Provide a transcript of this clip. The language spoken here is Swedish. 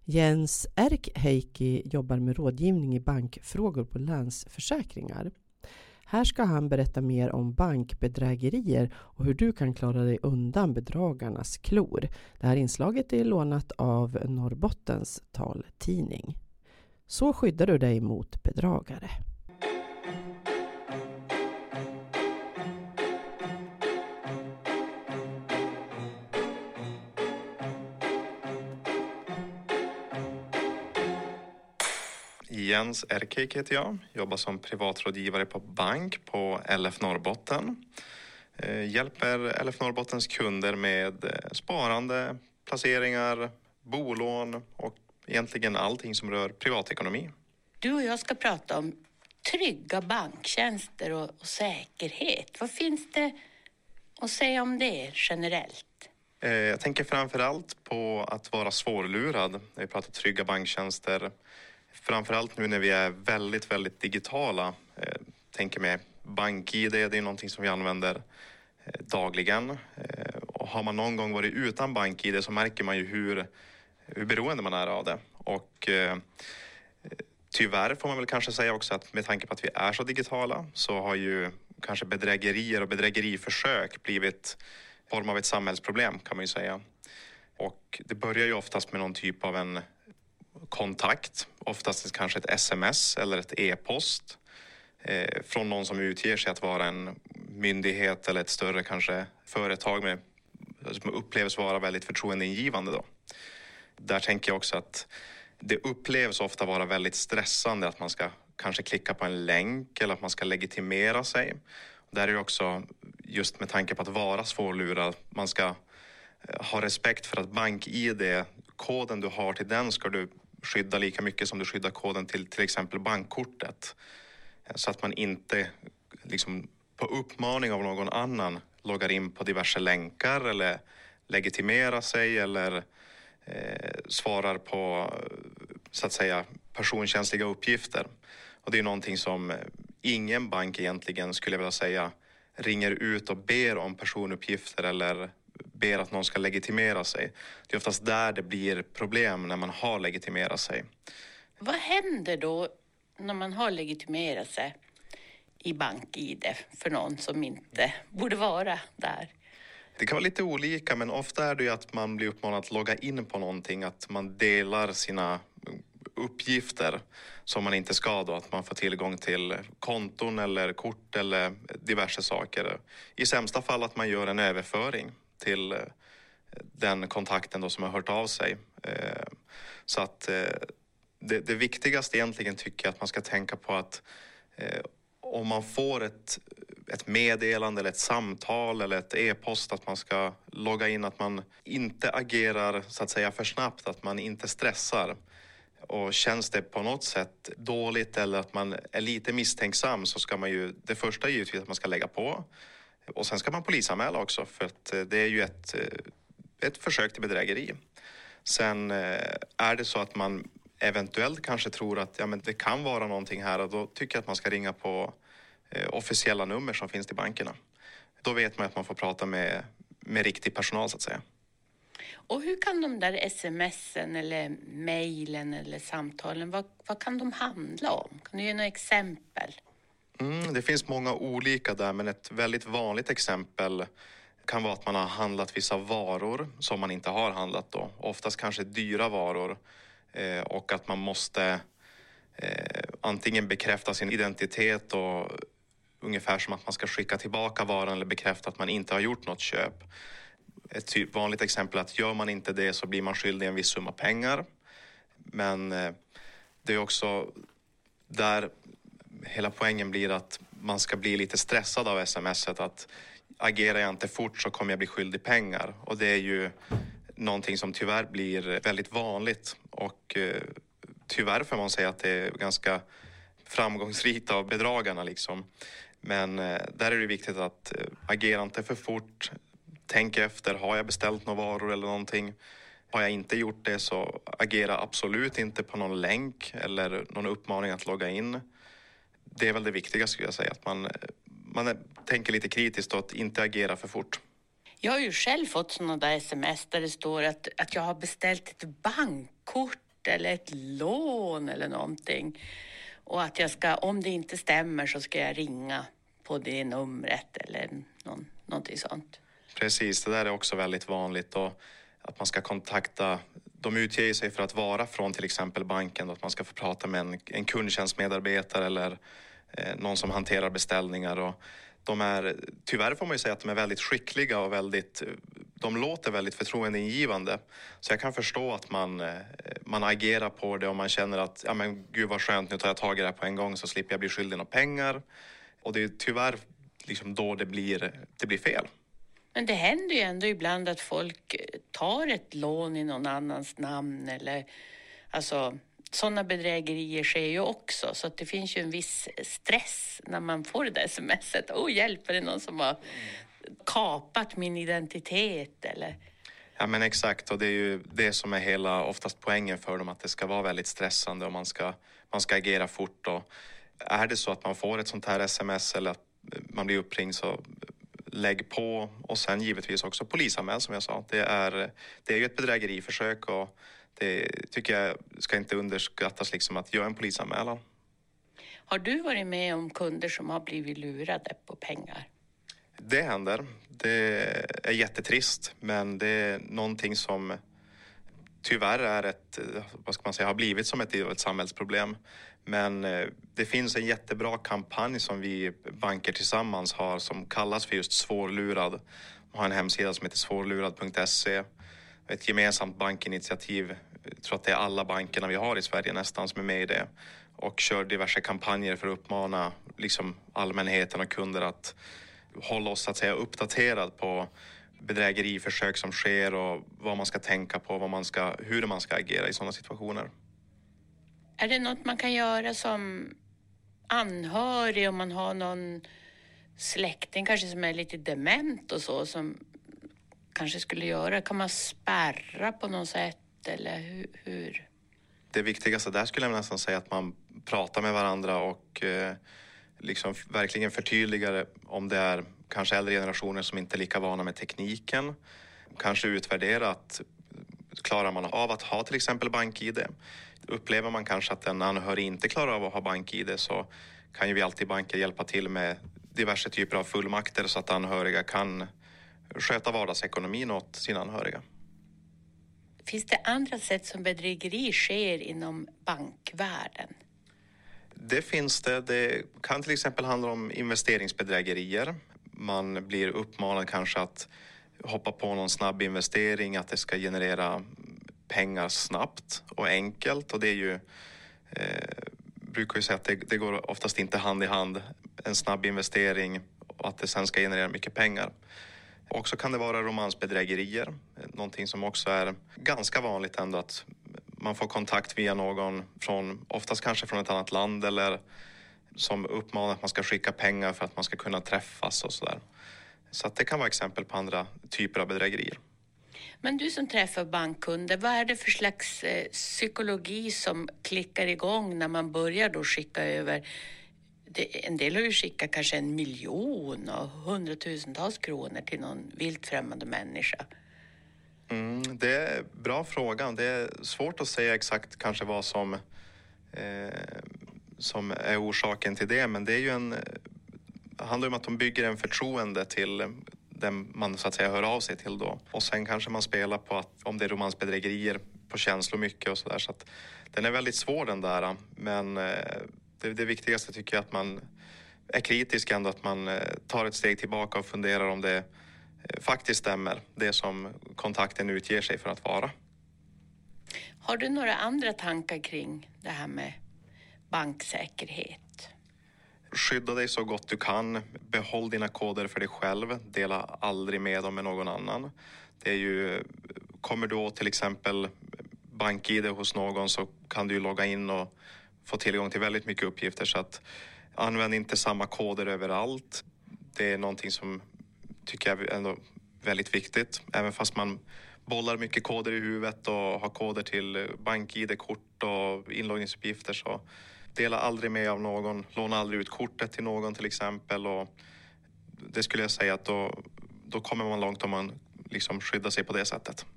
Jens Erkheikki jobbar med rådgivning i bankfrågor på Länsförsäkringar. Här ska han berätta mer om bankbedrägerier och hur du kan klara dig undan bedragarnas klor. Det här inslaget är lånat av Norrbottens taltidning. Så skyddar du dig mot bedragare. Jens Erkheikki heter jag. Jobbar som privatrådgivare på bank på LF Norrbotten. Hjälper LF Norrbottens kunder med sparande, placeringar, bolån och egentligen allting som rör privatekonomi. Du och jag ska prata om trygga banktjänster och säkerhet. Vad finns det att säga om det generellt? Jag tänker framförallt på att vara svårlurad när vi pratar trygga banktjänster. Framförallt nu när vi är väldigt, väldigt digitala. Tänker med BankID, det är någonting som vi använder dagligen. Och har man någon gång varit utan BankID så märker man ju hur beroende man är av det. Och tyvärr får man väl kanske säga också att med tanke på att vi är så digitala så har ju kanske bedrägerier och bedrägeriförsök blivit form av ett samhällsproblem kan man ju säga. Och det börjar ju oftast med någon typ av en kontakt, oftast kanske ett sms eller ett e-post från någon som utger sig att vara en myndighet eller ett större kanske företag som upplevs vara väldigt förtroendeingivande då. Där tänker jag också att det upplevs ofta vara väldigt stressande att man ska kanske klicka på en länk eller att man ska legitimera sig. Där är det också just med tanke på att vara svårlurad, man ska ha respekt för att BankID, koden du har till den ska du skydda lika mycket som du skyddar koden till exempel bankkortet. Så att man inte liksom på uppmaning av någon annan loggar in på diverse länkar eller legitimerar sig eller svarar på så att säga personkänsliga uppgifter. Och det är någonting som ingen bank egentligen skulle jag vilja säga ringer ut och ber om personuppgifter eller ber att någon ska legitimera sig. Det är oftast där det blir problem när man har legitimerat sig. Vad händer då när man har legitimerat sig i BankID för någon som inte borde vara där? Det kan vara lite olika, men ofta är det ju att man blir uppmanad att logga in på någonting, att man delar sina uppgifter som man inte ska då, att man får tillgång till konton eller kort eller diverse saker. I sämsta fall att man gör en överföring till den kontakten då som har hört av sig. Så att det viktigaste egentligen tycker jag att man ska tänka på att om man får ett meddelande eller ett samtal eller ett e-post att man ska logga in, att man inte agerar så att säga för snabbt, att man inte stressar. Och känns det på något sätt dåligt eller att man är lite misstänksam så ska man ju, det första är givetvis att man ska lägga på. Och sen ska man polisanmäla också för att det är ju ett försök till bedrägeri. Sen är det så att man eventuellt kanske tror att ja, men det kan vara någonting här och då tycker jag att man ska ringa på officiella nummer som finns till bankerna. Då vet man att man får prata med riktig personal så att säga. Och hur kan de där sms'en eller mejlen eller samtalen, vad kan de handla om? Kan du ge några exempel? Det finns många olika där, men ett väldigt vanligt exempel kan vara att man har handlat vissa varor som man inte har handlat då. Oftast kanske dyra varor och att man måste antingen bekräfta sin identitet och ungefär som att man ska skicka tillbaka varan eller bekräfta att man inte har gjort något köp. Ett vanligt exempel är att gör man inte det så blir man skyldig en viss summa pengar. Men det är också där hela poängen blir att man ska bli lite stressad av sms:et, att agerar jag inte fort så kommer jag bli skyldig pengar. Och det är ju någonting som tyvärr blir väldigt vanligt och tyvärr får man säga att det är ganska framgångsrikt av bedragarna liksom. Men där är det viktigt att agera inte för fort. Tänk efter, har jag beställt några varor eller någonting? Har jag inte gjort det så agera absolut inte på någon länk eller någon uppmaning att logga in. Det är väl det viktiga skulle jag säga, att man tänker lite kritiskt och att inte agera för fort. Jag har ju själv fått sådana där sms där det står att jag har beställt ett bankkort eller ett lån eller någonting. Och att jag ska, om det inte stämmer så ska jag ringa på det numret eller någonting sånt. Precis, det där är också väldigt vanligt, och att man ska kontakta, de utger sig för att vara från till exempel banken, att man ska få prata med en kundtjänstmedarbetare eller någon som hanterar beställningar, och tyvärr får man ju säga att de är väldigt skickliga och de låter väldigt förtroendeingivande. Så jag kan förstå att man agerar på det, och man känner att ja men gud vad skönt, nu tar jag tag i det här på en gång så slipper jag bli skyldig några pengar. Och det är tyvärr liksom då det blir fel. Men det händer ju ändå ibland att folk tar ett lån i någon annans namn eller alltså sådana bedrägerier sker ju också, så att det finns ju en viss stress när man får det där smset. Hjälp, är det någon som har kapat min identitet eller? Ja men exakt, och det är ju det som är oftast poängen för dem, att det ska vara väldigt stressande och man ska agera fort. Och är det så att man får ett sånt här sms eller att man blir uppringd, så lägg på, och sen givetvis också polisanmäl som jag sa. Det är ju ett bedrägeriförsök, och det tycker jag ska inte underskattas liksom, att göra en polisanmälan. Har du varit med om kunder som har blivit lurade på pengar? Det händer. Det är jättetrist, men det är någonting som tyvärr är har blivit som ett samhällsproblem. Men det finns en jättebra kampanj som vi banker tillsammans har som kallas för just svårlurad. Vi har en hemsida som heter svårlurad.se. Ett gemensamt bankinitiativ. Jag tror att det är alla bankerna vi har i Sverige nästan som är med i det. Och kör diverse kampanjer för att uppmana liksom allmänheten och kunder att hålla oss så att säga uppdaterad på bedrägeriförsök som sker och vad man ska tänka på, hur man ska agera i sådana situationer. Är det något man kan göra som anhörig om man har någon släkting kanske som är lite dement och så, som kanske skulle göra? Kan man spärra på något sätt eller hur? Det viktigaste där skulle jag nästan säga att man pratar med varandra och liksom verkligen förtydligar om det är kanske äldre generationer som inte är lika vana med tekniken. Kanske utvärdera att klarar man av att ha till exempel BankID. Upplever man kanske att en anhörig inte klarar av att ha BankID, så kan ju vi alltid banker hjälpa till med diverse typer av fullmakter så att anhöriga kan sköta vardagsekonomin åt sina anhöriga. Finns det andra sätt som bedrägeri sker inom bankvärlden? Det finns det. Det kan till exempel handla om investeringsbedrägerier. Man blir uppmanad kanske att hoppa på någon snabb investering, att det ska generera pengar snabbt och enkelt. Och det är ju, brukar ju säga att det går oftast inte hand i hand, en snabb investering och att det sen ska generera mycket pengar. Också kan det vara romansbedrägerier, någonting som också är ganska vanligt ändå, att man får kontakt via någon oftast kanske från ett annat land, eller som uppmanar att man ska skicka pengar för att man ska kunna träffas och sådär. Så att det kan vara exempel på andra typer av bedrägerier. Men du som träffar bankkunder, vad är det för slags psykologi som klickar igång när man börjar då skicka över? En del har ju skickat kanske 1 miljon och 100,000-tals kronor till någon vilt främmande människa. Det är bra fråga. Det är svårt att säga exakt kanske vad som är orsaken till det, men det är ju handlar om att de bygger en förtroende till den man så att säga hör av sig till då. Och sen kanske man spelar på att om det är romansbedrägerier på känslor mycket och sådär, så att den är väldigt svår den där, men det viktigaste tycker jag att man är kritisk ändå, att man tar ett steg tillbaka och funderar om det faktiskt stämmer, det som kontakten utger sig för att vara. Har du några andra tankar kring det här med banksäkerhet? Skydda dig så gott du kan. Behåll dina koder för dig själv. Dela aldrig med dem med någon annan. Det är ju, kommer du åt till exempel BankID hos någon, så kan du logga in och få tillgång till väldigt mycket uppgifter, så att använd inte samma koder överallt. Det är någonting som tycker jag är ändå väldigt viktigt. Även fast man bollar mycket koder i huvudet och har koder till BankID-kort och inloggningsuppgifter, så dela aldrig med av någon. Låna aldrig ut kortet till någon till exempel. Och det skulle jag säga att då kommer man långt om man liksom skyddar sig på det sättet.